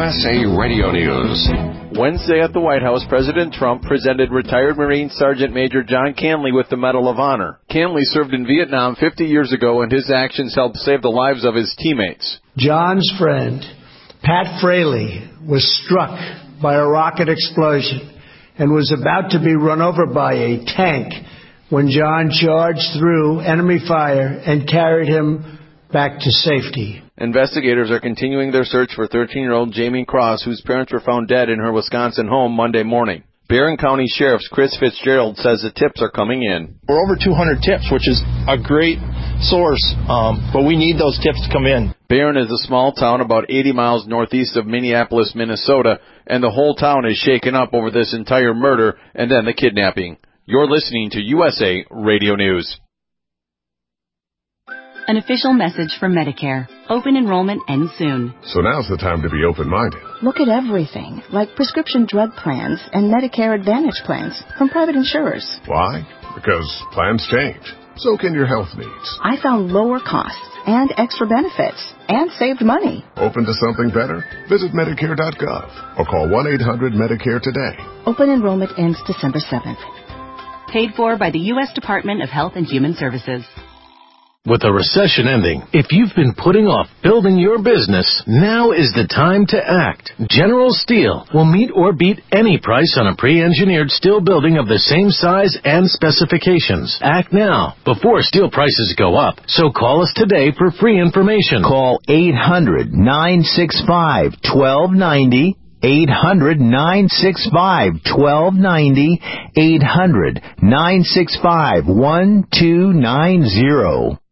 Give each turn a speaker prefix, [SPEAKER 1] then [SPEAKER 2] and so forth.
[SPEAKER 1] USA Radio News.
[SPEAKER 2] Wednesday at the White House, President Trump presented retired Marine Sergeant Major John Canley with the Medal of Honor. Canley served in Vietnam 50 years ago, and his actions helped save the lives of his teammates.
[SPEAKER 3] John's friend, Pat Fraley, was struck by a rocket explosion and was about to be run over by a tank when John charged through enemy fire and carried him back to safety.
[SPEAKER 2] Investigators are continuing their search for 13-year-old Jamie Cross, whose parents were found dead in her Wisconsin home Monday morning. Barron County Sheriff's Chris Fitzgerald says the tips are coming in.
[SPEAKER 4] We're over 200 tips, which is a great source, but we need those tips to come in.
[SPEAKER 2] Barron is a small town about 80 miles northeast of Minneapolis, Minnesota, and the whole town is shaken up over this entire murder and then the kidnapping. You're listening to USA Radio News.
[SPEAKER 5] An official message from Medicare. Open enrollment ends soon.
[SPEAKER 6] So now's the time to be open-minded.
[SPEAKER 7] Look at everything, like prescription drug plans and Medicare Advantage plans from private insurers.
[SPEAKER 6] Why? Because plans change. So can your health needs.
[SPEAKER 7] I found lower costs and extra benefits and saved money.
[SPEAKER 6] Open to something better? Visit Medicare.gov or call 1-800-MEDICARE today.
[SPEAKER 7] Open enrollment ends December 7th.
[SPEAKER 5] Paid for by the U.S. Department of Health and Human Services.
[SPEAKER 8] With a recession ending, if you've been putting off building your business, now is the time to act. General Steel will meet or beat any price on a pre-engineered steel building of the same size and specifications. Act now, before steel prices go up. So call us today for free information.
[SPEAKER 9] Call 800-965-1290. 800-965-1290. 800-965-1290.